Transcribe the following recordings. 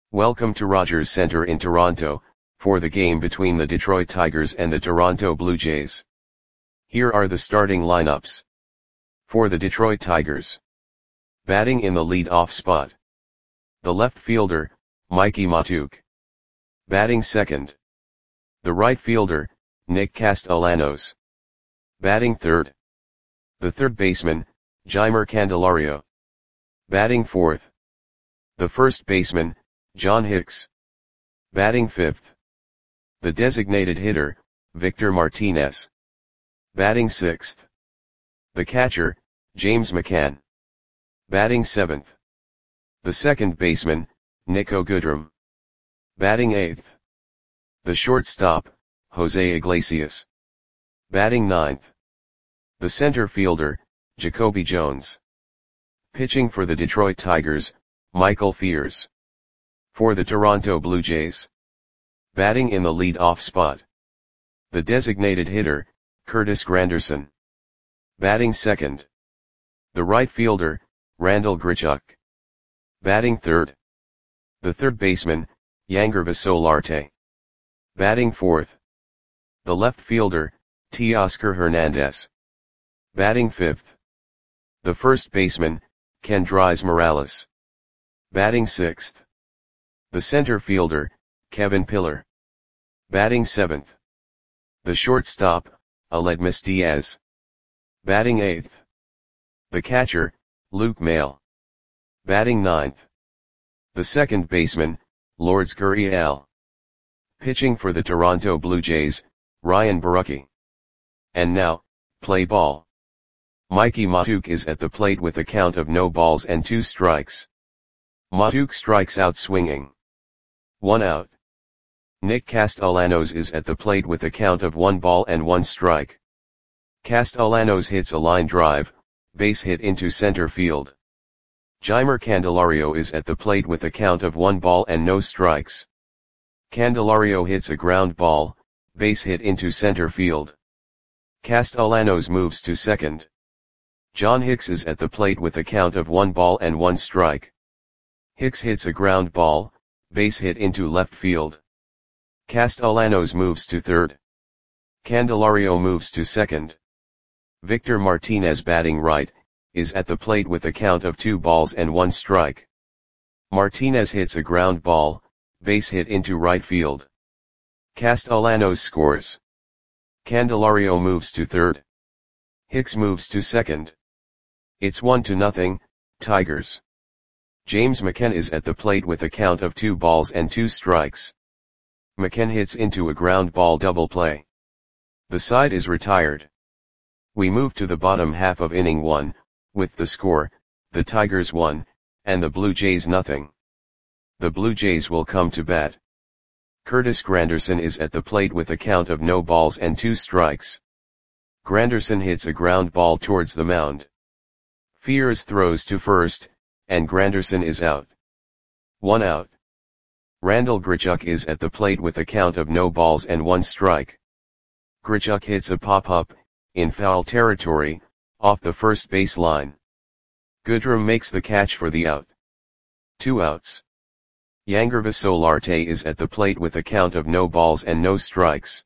Welcome to Rogers Centre in Toronto, for the game between the Detroit Tigers and the Toronto Blue Jays. Here are the starting lineups. For the Detroit Tigers. Batting in the lead-off spot. The left fielder, Mikie Mahtook. Batting second. The right fielder, Nick Castellanos. Batting third. The third baseman, Jeimer Candelario. Batting fourth. The first baseman, John Hicks. Batting fifth. The designated hitter, Victor Martinez. Batting sixth. The catcher, James McCann. Batting seventh. The second baseman, Niko Goodrum. Batting eighth. The shortstop, Jose Iglesias. Batting ninth. The center fielder, Jacoby Jones. Pitching for the Detroit Tigers, Michael Fiers. For the Toronto Blue Jays. Batting in the lead-off spot. The designated hitter, Curtis Granderson. Batting second. The right fielder, Randal Grichuk. Batting third. The third baseman, Yangervis Solarte. Batting fourth. The left fielder, Teoscar Hernandez. Batting fifth. The first baseman, Kendrys Morales. Batting sixth. The center fielder, Kevin Pillar. Batting seventh. The shortstop, Aledmys Diaz. Batting eighth. The catcher, Luke Maile. Batting ninth. The second baseman, Lourdes Gurriel. Pitching for the Toronto Blue Jays, Ryan Borucki. And now, play ball. Mikie Mahtook is at the plate with a count of no balls and 2 strikes. Mahtook strikes out swinging. 1 out. Nick Castellanos is at the plate with a count of 1 ball and 1 strike. Castellanos hits a line drive, base hit into center field. Jeimer Candelario is at the plate with a count of 1 ball and no strikes. Candelario hits a ground ball, base hit into center field. Castellanos moves to second. John Hicks is at the plate with a count of 1 ball and 1 strike. Hicks hits a ground ball, base hit into left field. Castellanos moves to third. Candelario moves to second. Victor Martinez, batting right, is at the plate with a count of 2 balls and 1 strike. Martinez hits a ground ball, base hit into right field. Castellanos scores. Candelario moves to third. Hicks moves to second. It's 1-0, Tigers. James McCann is at the plate with a count of 2 balls and 2 strikes. McCann hits into a ground ball double play. The side is retired. We move to the bottom half of inning 1, with the score, the Tigers 1, and the Blue Jays 0. The Blue Jays will come to bat. Curtis Granderson is at the plate with a count of no balls and 2 strikes. Granderson hits a ground ball towards the mound. Fiers throws to first, and Granderson is out. 1 out. Randal Grichuk is at the plate with a count of no balls and 1 strike. Grichuk hits a pop-up, in foul territory, off the first base line. Goodrum makes the catch for the out. 2 outs. Yangervis Solarte is at the plate with a count of no balls and no strikes.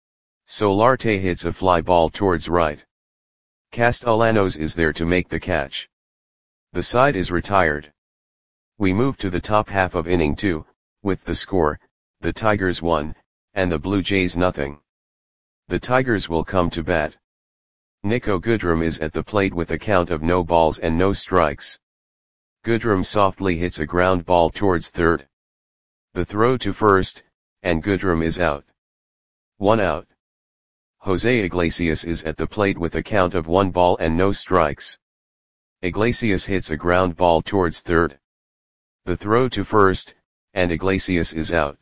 Solarte hits a fly ball towards right. Castellanos is there to make the catch. The side is retired. We move to the top half of inning 2, with the score, the Tigers 1, and the Blue Jays 0. The Tigers will come to bat. Niko Goodrum is at the plate with a count of no balls and no strikes. Goodrum softly hits a ground ball towards third. The throw to first, and Goodrum is out. 1 out. Jose Iglesias is at the plate with a count of 1 ball and no strikes. Iglesias hits a ground ball towards third. The throw to first, and Iglesias is out.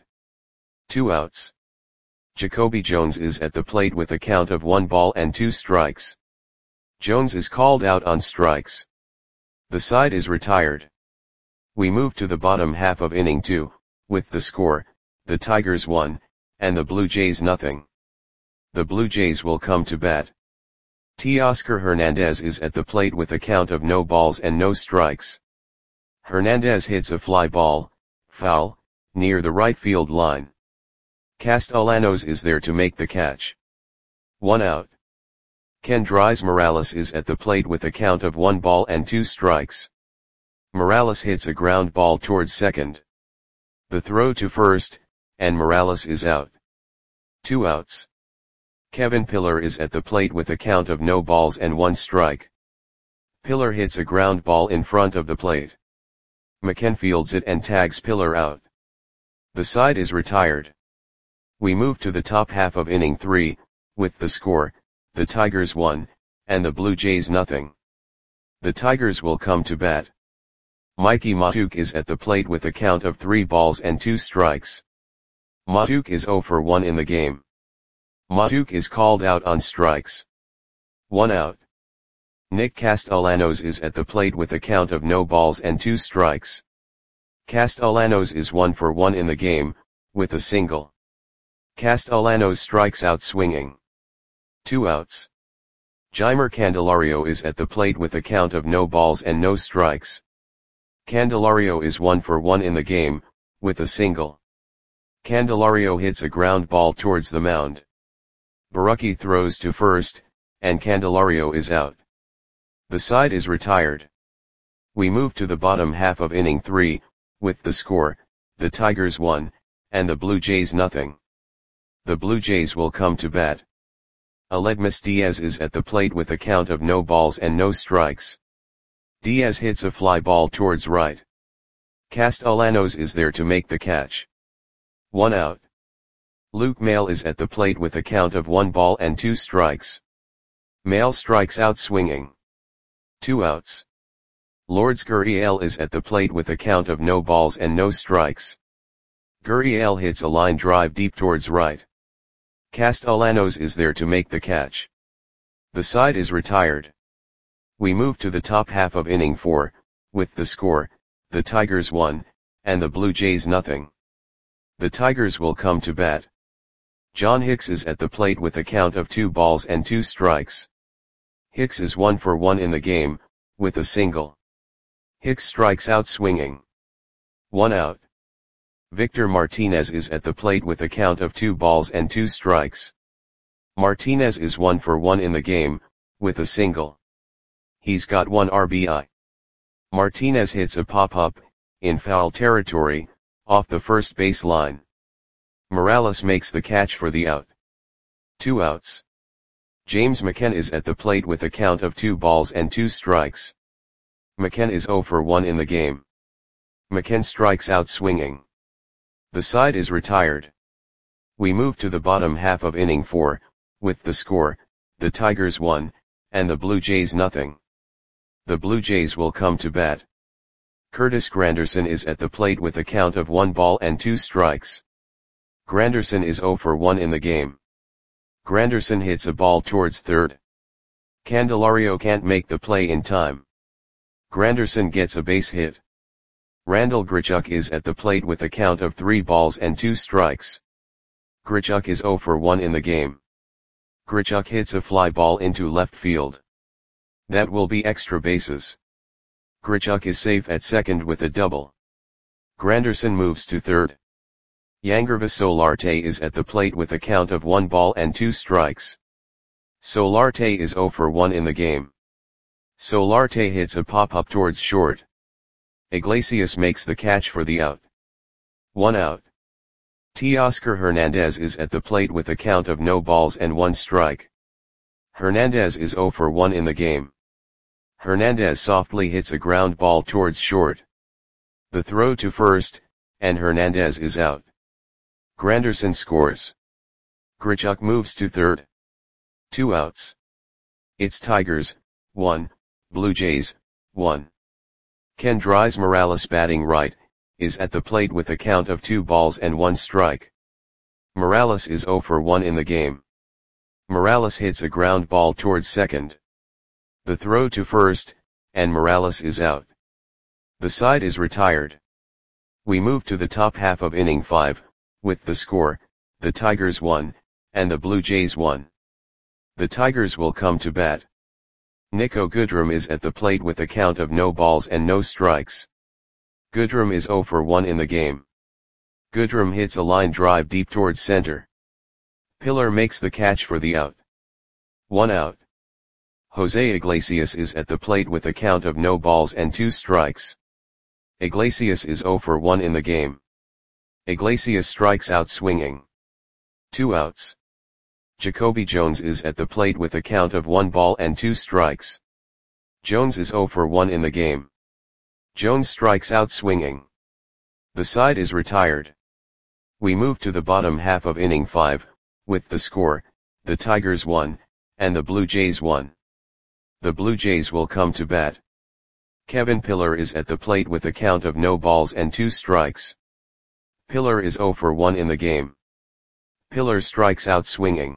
2 outs. Jacoby Jones is at the plate with a count of 1 ball and 2 strikes. Jones is called out on strikes. The side is retired. We move to the bottom half of inning 2, with the score, the Tigers 1, and the Blue Jays 0. The Blue Jays will come to bat. Teoscar Hernandez is at the plate with a count of no balls and no strikes. Hernandez hits a fly ball, foul, near the right field line. Castellanos is there to make the catch. 1 out. Kendrys Morales is at the plate with a count of 1 ball and 2 strikes. Morales hits a ground ball towards second. The throw to first, and Morales is out. 2 outs. Kevin Pillar is at the plate with a count of no balls and 1 strike. Pillar hits a ground ball in front of the plate. McKen fields it and tags Pillar out. The side is retired. We move to the top half of inning 3, with the score, the Tigers 1, and the Blue Jays nothing. The Tigers will come to bat. Mikey Mahtook is at the plate with a count of 3 balls and 2 strikes. Mahtook is 0 for 1 in the game. Mahtook is called out on strikes. 1 out. Nick Castellanos is at the plate with a count of no balls and 2 strikes. Castellanos is 1 for 1 in the game, with a single. Castellanos strikes out swinging. 2 outs. Jeimer Candelario is at the plate with a count of no balls and no strikes. Candelario is 1 for 1 in the game, with a single. Candelario hits a ground ball towards the mound. Borucki throws to first, and Candelario is out. The side is retired. We move to the bottom half of inning 3, with the score, the Tigers 1, and the Blue Jays nothing. The Blue Jays will come to bat. Aledmus Diaz is at the plate with a count of no balls and no strikes. Diaz hits a fly ball towards right. Castellanos is there to make the catch. 1 out. Luke Maile is at the plate with a count of 1 ball and 2 strikes. Maile strikes out swinging. 2 outs. Lourdes Gurriel is at the plate with a count of no balls and no strikes. Gurriel hits a line drive deep towards right. Castellanos is there to make the catch. The side is retired. We move to the top half of inning 4, with the score, the Tigers 1, and the Blue Jays nothing. The Tigers will come to bat. John Hicks is at the plate with a count of 2 balls and 2 strikes. Hicks is 1 for 1 in the game, with a single. Hicks strikes out swinging. 1 out. Victor Martinez is at the plate with a count of 2 balls and 2 strikes. Martinez is 1 for 1 in the game, with a single. He's got 1 RBI. Martinez hits a pop-up, in foul territory, off the first base line. Morales makes the catch for the out. 2 outs. James McKen is at the plate with a count of 2 balls and 2 strikes. McKen is 0 for 1 in the game. McKen strikes out swinging. The side is retired. We move to the bottom half of inning 4, with the score, the Tigers 1, and the Blue Jays nothing. The Blue Jays will come to bat. Curtis Granderson is at the plate with a count of 1 ball and 2 strikes. Granderson is 0 for 1 in the game. Granderson hits a ball towards third. Candelario can't make the play in time. Granderson gets a base hit. Randall Grichuk is at the plate with a count of 3 balls and 2 strikes. Grichuk is 0 for 1 in the game. Grichuk hits a fly ball into left field. That will be extra bases. Grichuk is safe at second with a double. Granderson moves to third. Yangervis Solarte is at the plate with a count of 1 ball and 2 strikes. Solarte is 0 for 1 in the game. Solarte hits a pop-up towards short. Iglesias makes the catch for the out. 1 out. Teoscar Hernandez is at the plate with a count of no balls and 1 strike. Hernandez is 0 for 1 in the game. Hernandez softly hits a ground ball towards short. The throw to first, and Hernandez is out. Granderson scores. Grichuk moves to third. 2 outs. It's Tigers, 1, Blue Jays, 1. Kendrys Morales batting right, is at the plate with a count of 2 balls and 1 strike. Morales is 0 for 1 in the game. Morales hits a ground ball towards second. The throw to first, and Morales is out. The side is retired. We move to the top half of inning 5, with the score, the Tigers 1, and the Blue Jays 1. The Tigers will come to bat. Nico Goodrum is at the plate with a count of no balls and no strikes. Goodrum is 0 for 1 in the game. Goodrum hits a line drive deep towards center. Pillar makes the catch for the out. 1 out. Jose Iglesias is at the plate with a count of no balls and 2 strikes. Iglesias is 0 for 1 in the game. Iglesias strikes out swinging. 2 outs. Jacoby Jones is at the plate with a count of 1 ball and 2 strikes. Jones is 0 for 1 in the game. Jones strikes out swinging. The side is retired. We move to the bottom half of inning 5, with the score, the Tigers 1, and the Blue Jays 1. The Blue Jays will come to bat. Kevin Pillar is at the plate with a count of no balls and 2 strikes. Pillar is 0 for 1 in the game. Pillar strikes out swinging.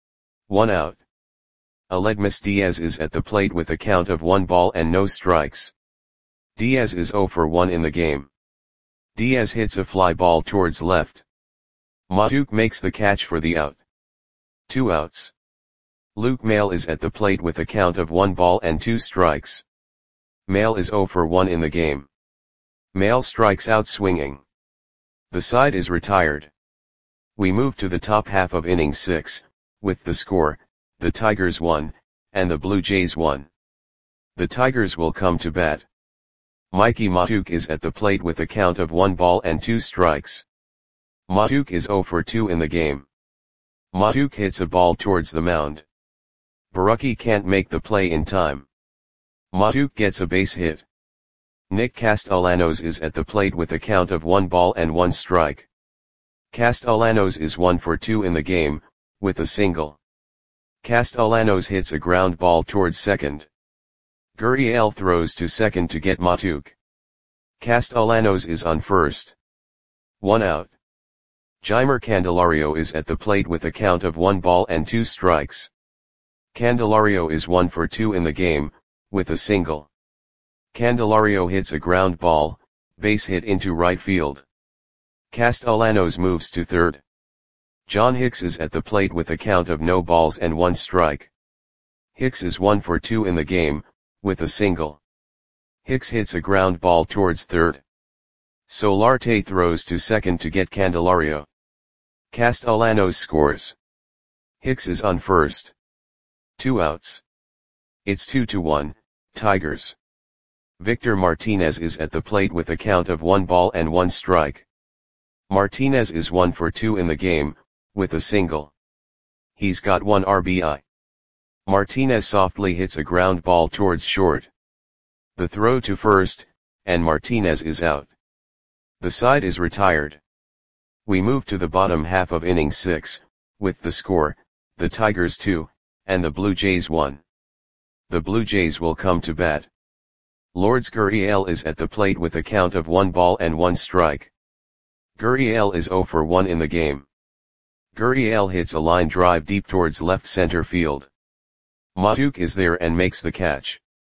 1 out. Aledmus Diaz is at the plate with a count of 1 ball and no strikes. Diaz is 0 for 1 in the game. Diaz hits a fly ball towards left. Matuk makes the catch for the out. 2 outs. Luke Maile is at the plate with a count of 1 ball and 2 strikes. Maile is 0 for 1 in the game. Maile strikes out swinging. The side is retired. We move to the top half of inning 6, with the score, the Tigers 1, and the Blue Jays 1. The Tigers will come to bat. Mikey Matuk is at the plate with a count of 1 ball and 2 strikes. Matuk is 0 for 2 in the game. Matuk hits a ball towards the mound. Borucki can't make the play in time. Matuk gets a base hit. Nick Castellanos is at the plate with a count of 1 ball and 1 strike. Castellanos is 1 for 2 in the game, with a single. Castellanos hits a ground ball towards second. Gurriel throws to second to get Matuk. Castellanos is on first. 1 out. Jeimer Candelario is at the plate with a count of 1 ball and 2 strikes. Candelario is 1 for 2 in the game, with a single. Candelario hits a ground ball, base hit into right field. Castellanos moves to third. John Hicks is at the plate with a count of no balls and 1 strike. Hicks is 1 for 2 in the game, with a single. Hicks hits a ground ball towards third. Solarte throws to second to get Candelario. Castellanos scores. Hicks is on first. 2 outs. It's 2-1, Tigers. Victor Martinez is at the plate with a count of 1 ball and 1 strike. Martinez is 1 for 2 in the game, with a single. He's got 1 RBI. Martinez softly hits a ground ball towards short. The throw to first, and Martinez is out. The side is retired. We move to the bottom half of inning 6, with the score, the Tigers 2, and the Blue Jays 1. The Blue Jays will come to bat. Lourdes Gurriel is at the plate with a count of 1 ball and 1 strike. Gurriel is 0 for 1 in the game. Gurriel hits a line drive deep towards left center field. Matuk is there and makes the catch.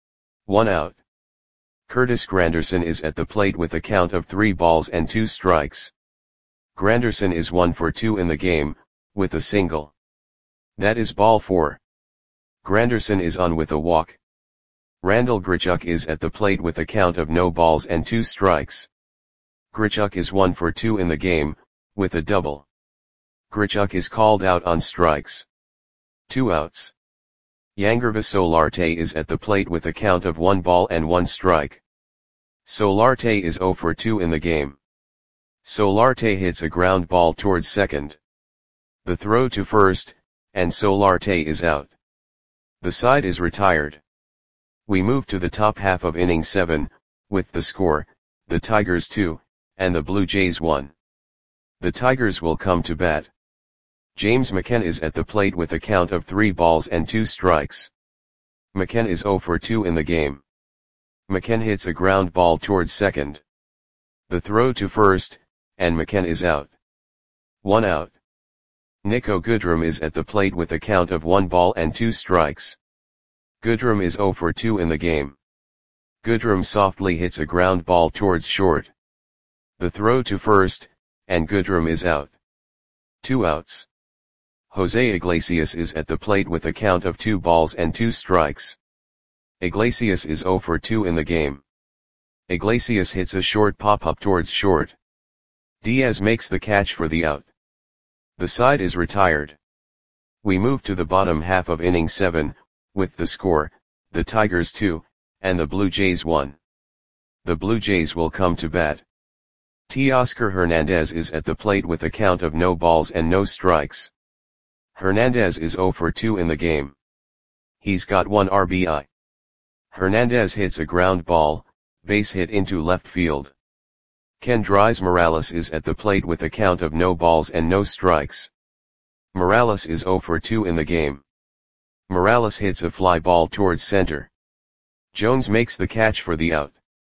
1 out. Curtis Granderson is at the plate with a count of 3 balls and 2 strikes. Granderson is 1 for 2 in the game, with a single. That is ball 4. Granderson is on with a walk. Randall Grichuk is at the plate with a count of no balls and 2 strikes. Grichuk is 1 for 2 in the game, with a double. Grichuk is called out on strikes. 2 outs. Yangervis Solarte is at the plate with a count of 1 ball and 1 strike. Solarte is 0 for 2 in the game. Solarte hits a ground ball towards second. The throw to first, and Solarte is out. The side is retired. We move to the top half of inning 7, with the score, the Tigers 2, and the Blue Jays 1. The Tigers will come to bat. James McKenna is at the plate with a count of 3 balls and 2 strikes. McKenna is 0 for 2 in the game. McKenna hits a ground ball towards second. The throw to first, and McKenna is out. 1 out. Nico Goodrum is at the plate with a count of 1 ball and 2 strikes. Goodrum is 0 for 2 in the game. Goodrum softly hits a ground ball towards short. The throw to first, and Goodrum is out. 2 outs. Jose Iglesias is at the plate with a count of 2 balls and 2 strikes. Iglesias is 0 for 2 in the game. Iglesias hits a short pop-up towards short. Diaz makes the catch for the out. The side is retired. We move to the bottom half of inning 7, with the score, the Tigers 2, and the Blue Jays 1. The Blue Jays will come to bat. Teoscar Hernandez is at the plate with a count of no balls and no strikes. Hernandez is 0 for 2 in the game. He's got 1 RBI. Hernandez hits a ground ball, base hit into left field. Kendrys Morales is at the plate with a count of no balls and no strikes. Morales is 0 for 2 in the game. Morales hits a fly ball towards center. Jones makes the catch for the out.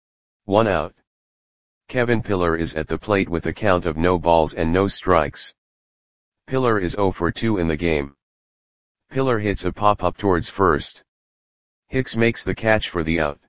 1 out. Kevin Pillar is at the plate with a count of no balls and no strikes. Pillar is 0 for 2 in the game. Pillar hits a pop-up towards first. Hicks makes the catch for the out.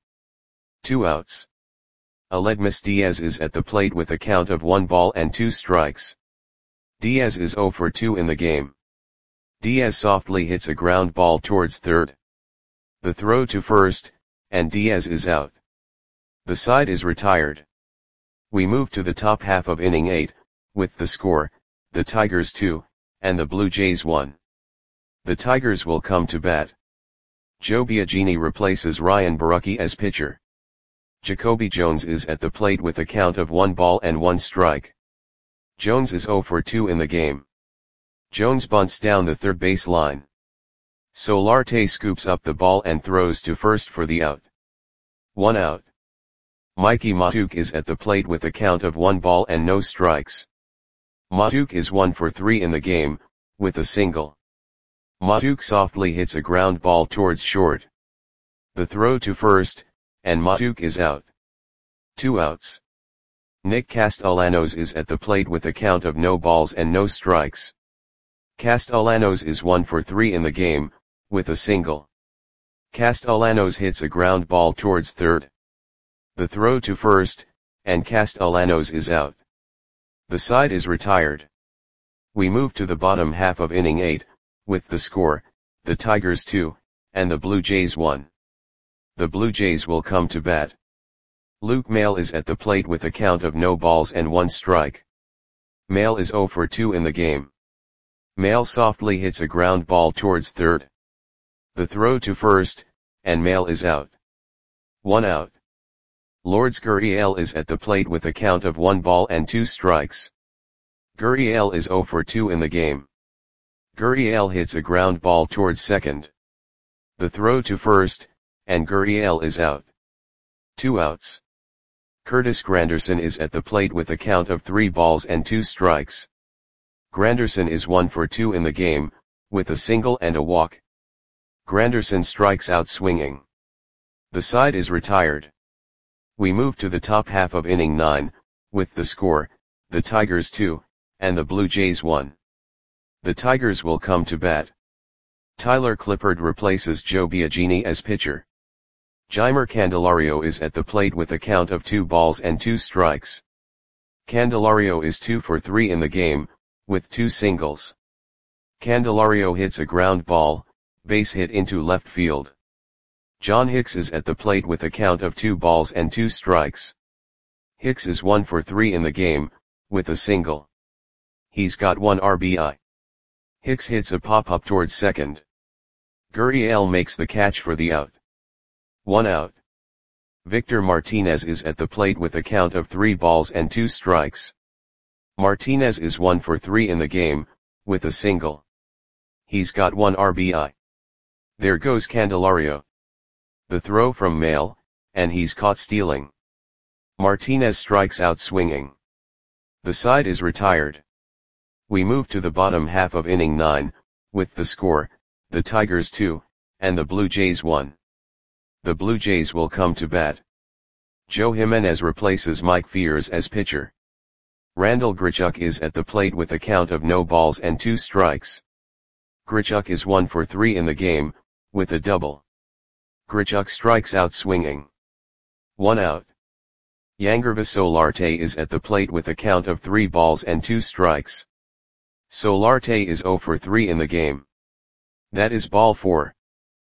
2 outs. Aledmys Diaz is at the plate with a count of 1 ball and 2 strikes. Diaz is 0 for 2 in the game. Diaz softly hits a ground ball towards third. The throw to first, and Diaz is out. The side is retired. We move to the top half of inning 8, with the score, the Tigers 2, and the Blue Jays 1. The Tigers will come to bat. Joe Biagini replaces Ryan Borucki as pitcher. Jacoby Jones is at the plate with a count of 1 ball and 1 strike. Jones is 0 for 2 in the game. Jones bunts down the third base line. Solarte scoops up the ball and throws to first for the out. 1 out. Mikey Mahtook is at the plate with a count of 1 ball and no strikes. Mahtook is 1 for 3 in the game, with a single. Mahtook softly hits a ground ball towards short. The throw to first, and Mahtook is out. 2 outs. Nick Castellanos is at the plate with a count of no balls and no strikes. Castellanos is 1 for 3 in the game, with a single. Castellanos hits a ground ball towards third. The throw to first, and Castellanos is out. The side is retired. We move to the bottom half of inning 8, with the score, the Tigers 2, and the Blue Jays 1. The Blue Jays will come to bat. Luke Maile is at the plate with a count of no balls and 1 strike. Maile is 0 for 2 in the game. Maile softly hits a ground ball towards third. The throw to first, and Maile is out. 1 out. Lourdes Gurriel is at the plate with a count of 1 ball and 2 strikes. Gurriel is 0 for 2 in the game. Gurriel hits a ground ball towards second. The throw to first, and Gurriel is out. 2 outs. Curtis Granderson is at the plate with a count of 3 balls and 2 strikes. Granderson is 1 for 2 in the game, with a single and a walk. Granderson strikes out swinging. The side is retired. We move to the top half of inning 9, with the score, the Tigers 2, and the Blue Jays 1. The Tigers will come to bat. Tyler Clippard replaces Joe Biagini as pitcher. Jeimer Candelario is at the plate with a count of 2 balls and 2 strikes. Candelario is 2 for 3 in the game, with 2 singles. Candelario hits a ground ball, base hit into left field. John Hicks is at the plate with a count of 2 balls and 2 strikes. Hicks is 1 for 3 in the game, with a single. He's got 1 RBI. Hicks hits a pop-up towards second. Gurriel makes the catch for the out. 1 out. Victor Martinez is at the plate with a count of 3 balls and 2 strikes. Martinez is 1 for 3 in the game, with a single. He's got 1 RBI. There goes Candelario. The throw from Maile, and he's caught stealing. Martinez strikes out swinging. The side is retired. We move to the bottom half of inning 9, with the score, the Tigers 2, and the Blue Jays 1. The Blue Jays will come to bat. Joe Jimenez replaces Mike Fiers as pitcher. Randall Grichuk is at the plate with a count of no balls and 2 strikes. Grichuk is 1 for 3 in the game, with a double. Grichuk strikes out swinging. 1 out. Yangervis Solarte is at the plate with a count of 3 balls and 2 strikes. Solarte is 0 for 3 in the game. That is ball 4.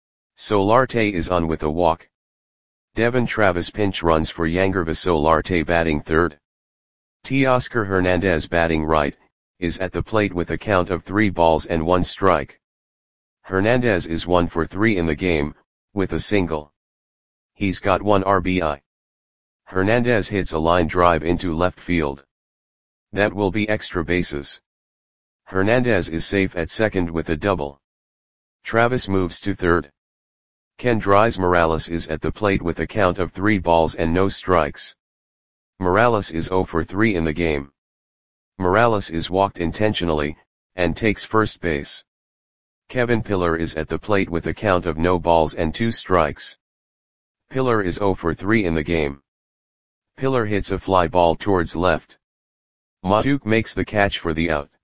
Solarte is on with a walk. Devon Travis pinch runs for Yangervis Solarte batting third. Teoscar Hernandez batting right, is at the plate with a count of 3 balls and 1 strike. Hernandez is 1 for 3 in the game, with a single. He's got 1 RBI. Hernandez hits a line drive into left field. That will be extra bases. Hernandez is safe at second with a double. Travis moves to third. Kendrys Morales is at the plate with a count of 3 balls and no strikes. Morales is 0 for 3 in the game. Morales is walked intentionally, and takes first base. Kevin Pillar is at the plate with a count of no balls and 2 strikes. Pillar is 0 for 3 in the game. Pillar hits a fly ball towards left. Matuk makes the catch for the out.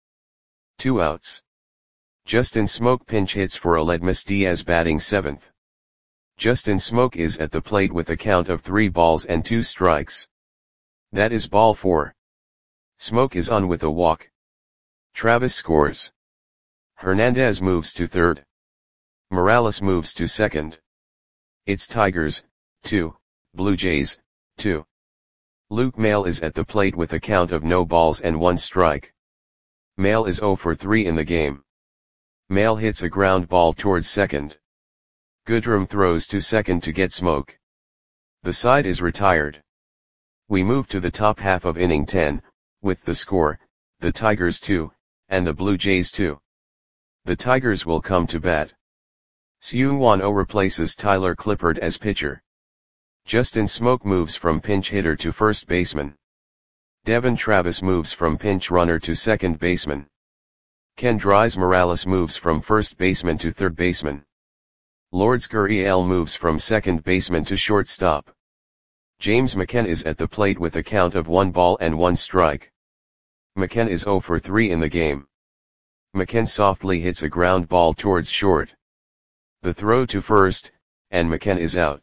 2 outs. Justin Smoke pinch hits for Aledmus Diaz batting 7th. Justin Smoke is at the plate with a count of 3 balls and 2 strikes. That is ball 4. Smoke is on with a walk. Travis scores. Hernandez moves to third. Morales moves to second. It's Tigers, 2, Blue Jays, 2. Luke Maile is at the plate with a count of no balls and 1 strike. Maile is 0 for 3 in the game. Maile hits a ground ball towards second. Goodrum throws to second to get Smoke. The side is retired. We move to the top half of inning 10, with the score, the Tigers 2, and the Blue Jays 2. The Tigers will come to bat. Seung-Won Oh replaces Tyler Clippard as pitcher. Justin Smoke moves from pinch hitter to first baseman. Devon Travis moves from pinch runner to second baseman. Kendrys Morales moves from first baseman to third baseman. Lourdes Gurriel moves from second baseman to shortstop. James McCann is at the plate with a count of 1 ball and 1 strike. McCann is 0 for 3 in the game. McCann softly hits a ground ball towards short. The throw to first, and McCann is out.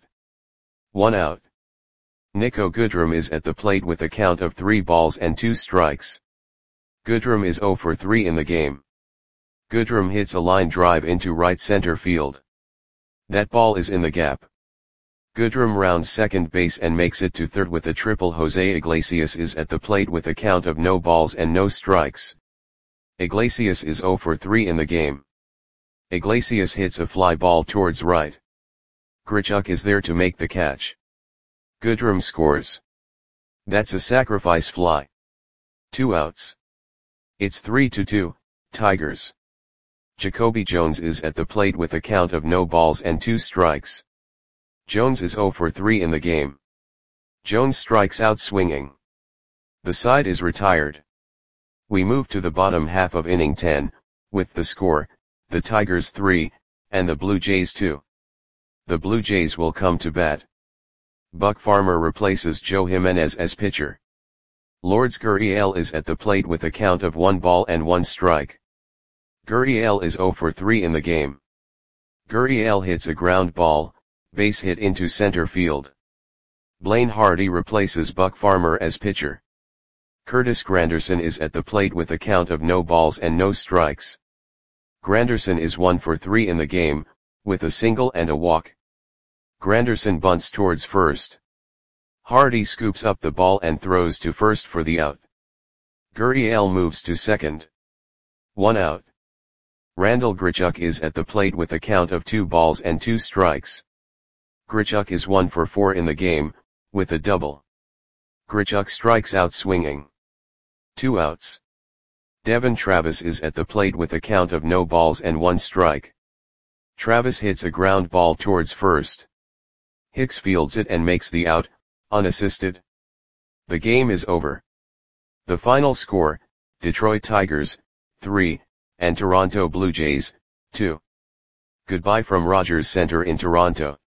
1 out. Nico Goodrum is at the plate with a count of 3 balls and 2 strikes. Goodrum is 0 for 3 in the game. Goodrum hits a line drive into right center field. That ball is in the gap. Goodrum rounds second base and makes it to third with a triple. Jose Iglesias is at the plate with a count of no balls and no strikes. Iglesias is 0 for 3 in the game. Iglesias hits a fly ball towards right. Grichuk is there to make the catch. Goodrum scores. That's a sacrifice fly. 2 outs. It's 3-2, Tigers. Jacoby Jones is at the plate with a count of no balls and 2 strikes. Jones is 0 for 3 in the game. Jones strikes out swinging. The side is retired. We move to the bottom half of inning 10, with the score, the Tigers 3, and the Blue Jays 2. The Blue Jays will come to bat. Buck Farmer replaces Joe Jimenez as pitcher. Lourdes Gurriel is at the plate with a count of 1 ball and 1 strike. Gurriel is 0 for 3 in the game. Gurriel hits a ground ball, base hit into center field. Blaine Hardy replaces Buck Farmer as pitcher. Curtis Granderson is at the plate with a count of no balls and no strikes. Granderson is 1 for 3 in the game, with a single and a walk. Granderson bunts towards first. Hardy scoops up the ball and throws to first for the out. Gurriel moves to second. 1 out. Randall Grichuk is at the plate with a count of 2 balls and 2 strikes. Grichuk is 1 for 4 in the game, with a double. Grichuk strikes out swinging. 2 outs. Devon Travis is at the plate with a count of no balls and 1 strike. Travis hits a ground ball towards first. Hicks fields it and makes the out, unassisted. The game is over. The final score, Detroit Tigers, 3, and Toronto Blue Jays, 2. Goodbye from Rogers Centre in Toronto.